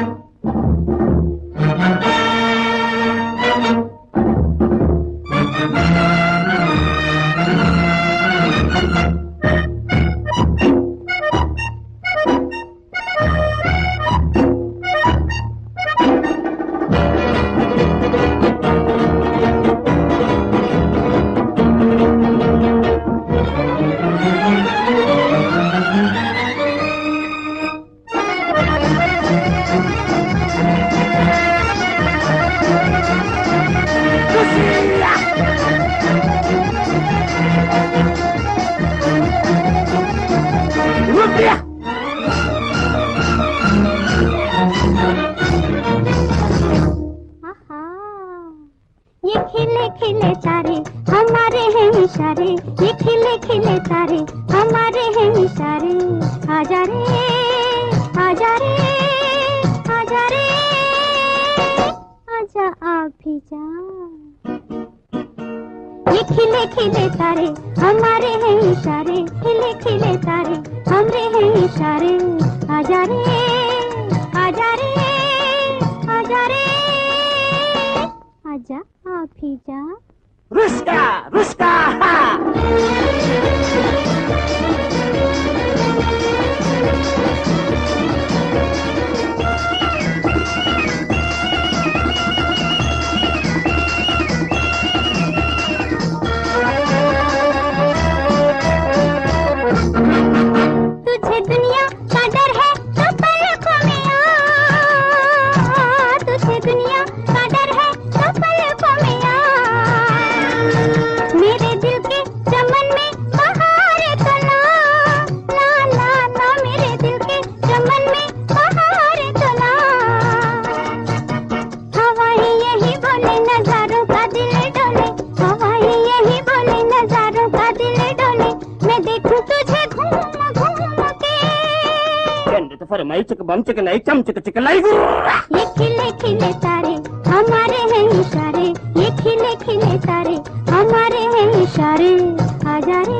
नहीं चमचक चिकलाई। ये खिले खिले तारे हमारे हैं इशारे, ये खिले खिले तारे हमारे हैं इशारे। आजा रे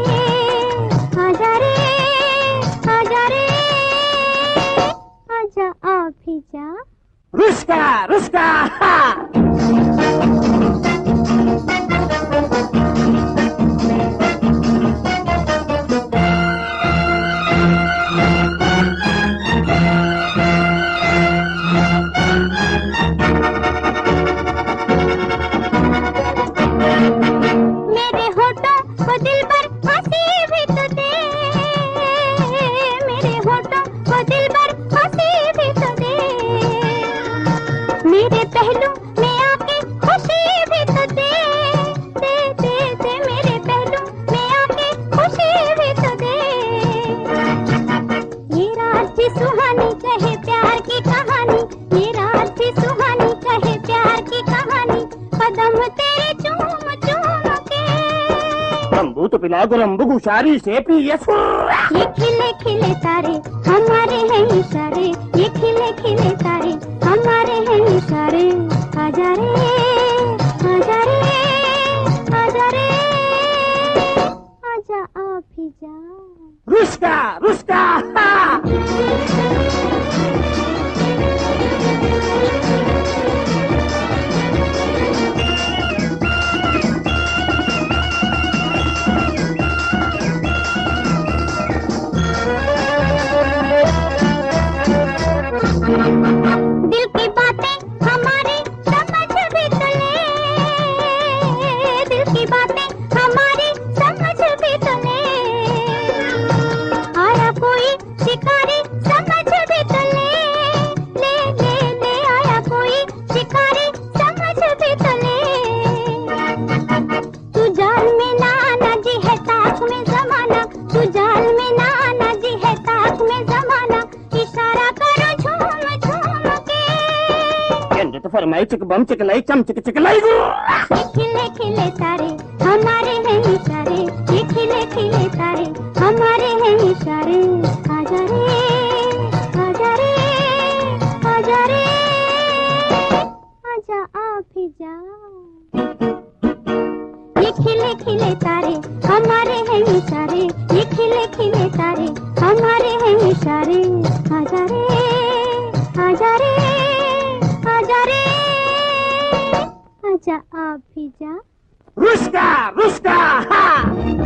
आजा रे आजा रे आजा आ भी जा। रुस्का रुस्का गुरम्बु गुशारी से पिए। ये खिले खिले तारे हमारे हैं इशारे, ये खिले खिले तारे हमारे हैं इशारे। आजा रे आजा रे आजा रे आजा आ भी जा। रुस्का रुस्का दिल की बातें हमारी समझ भी तो ले, दिल की बातें हमारी समझ भी तो ले। आया कोई शिकारी समझ भी तो ले, ले ले ले आया कोई शिकारी समझ भी तो ले। तू जाल में ना आना जी है ताक में जमाना, तू जाल में ना आना जी है ताक में जमाना। इशारा करो झूम झूम के। तो फरमाई चिक बम चिकलाई चम चिक चिकलाई। ये खिले खिले तारे हमारे हैं इशारे, ये खिले खिले तारे हमारे हैं इशारे। आजा रे आजा रे आजा रे आजा आ भी जा। ये खिले खिले तारे हमारे हैं इशारे, ये खिले खिले तारे हमारे हैं इशारे। आजा रे आजा रे आजा आप भी जा। रुष्का रुष्का हा